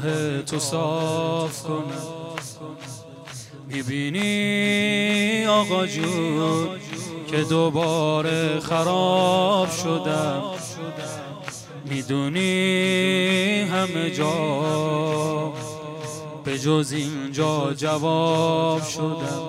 تو صاف کنم. میبینی آقا جون که دوباره خراب شدم، میدونی همه جا به جز اینجا جواب شدم.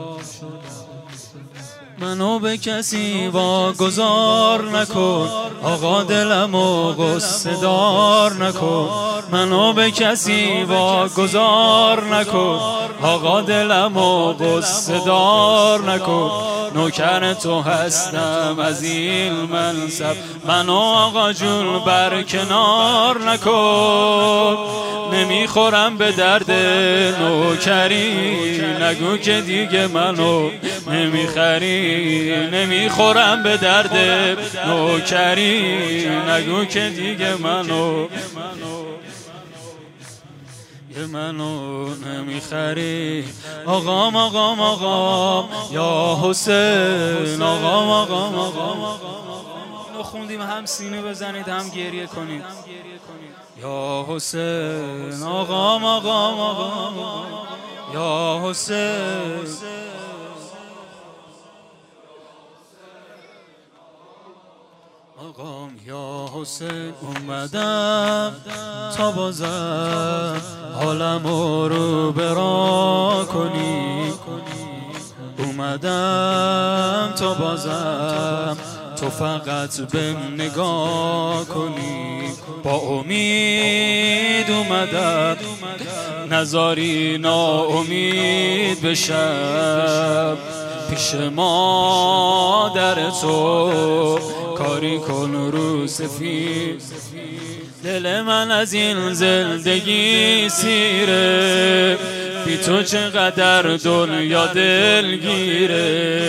منو به کسی واگذار نکن آقا، دلمو غصه دار نکن. منو به کسی واگذار نکن آقا، دلمو غصه دار نکن. نوکر تو هستم از این منصب، منو آقا جون برکنار نکن. نمیخورم به درد نوکری، نگو که دیگه منو نمیخری. نمیخورم به درد نوکری، نگو که دیگه منو نمیخری. آقام آقام آقام یا حسین، آقام آقام آقام. اینو خوندیم هم سینه بزنید هم گریه کنید. یا حسین، آقام آقام آقام یا حسین. آقام یا حسین، اومدم تا بازم حالمو رو برا کنی. اومدم تا بازم تو فقط بهم نگاه کنی. با امید اومدم نذاری ناامید بشم. پیش مادر تو کاری کن رو سفید. دل من از این زندگی سیره، بی تو چقدر دنیا دلگیره.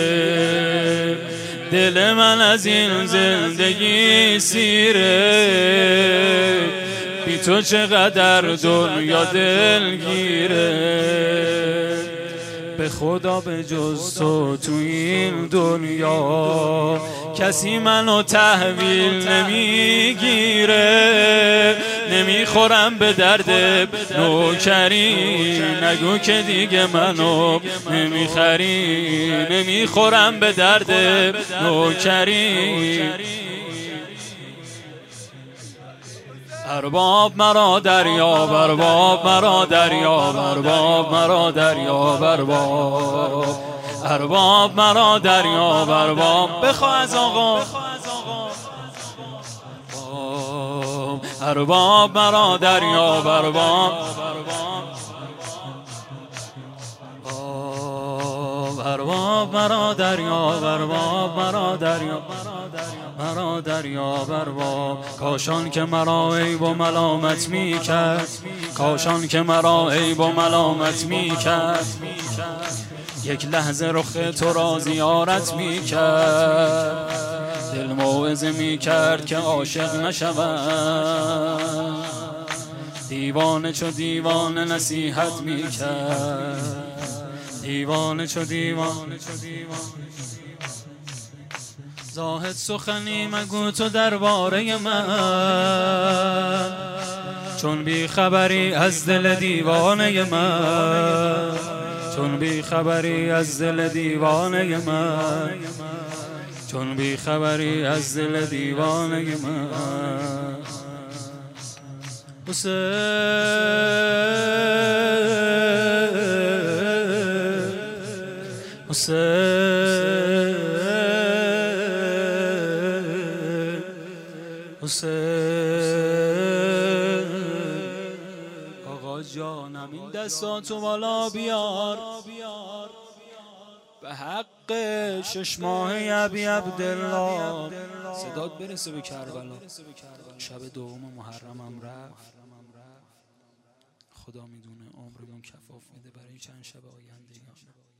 دل من از این زندگی سیره، بی تو چقدر دنیا دلگیره. به خدا به جز تو این دنیا کسی منو تحویل نمیگیره. نمیخورم به درد نوکری، نگو که دیگه منو نمیخری. نمیخورم به درد نوکری. ارباب مرا دریاب، ارباب مرا دریاب، ارباب مرا دریاب، ارباب. ارباب مرا دریاب، ارباب بخوا از آقا. ارباب مرا دریاب، ارباب. ارباب مرا دریاب، ارباب مرا دریاب، مرا دریاب ارباب. کاشان که مرا عیب و ملامت میکرد، کاشان که مرا عیب و ملامت میکرد. یک لحظه رخ تو را زیارت میکرد. دل موعظه میکرد که عاشق نشوم. دیوانه چو دیوانه نصیحت میکرد. دیوانه چو دیوانه چو دیوانه. زاهد سخنی مگو تو درباره من، چون بی خبری از دل دیوانه من. چون بی خبری از دل دیوانه من. چون بی خبری از دل دیوانه من. حسین حسین آقا جانم این دستاتو بالا بیار به حق 6 ماهه ابی عبدالله. صدات برسه به کربلا. شب دوم محرمم رفت. خدا میدونه عمر بهم کفاف میده برای چند شب آینده.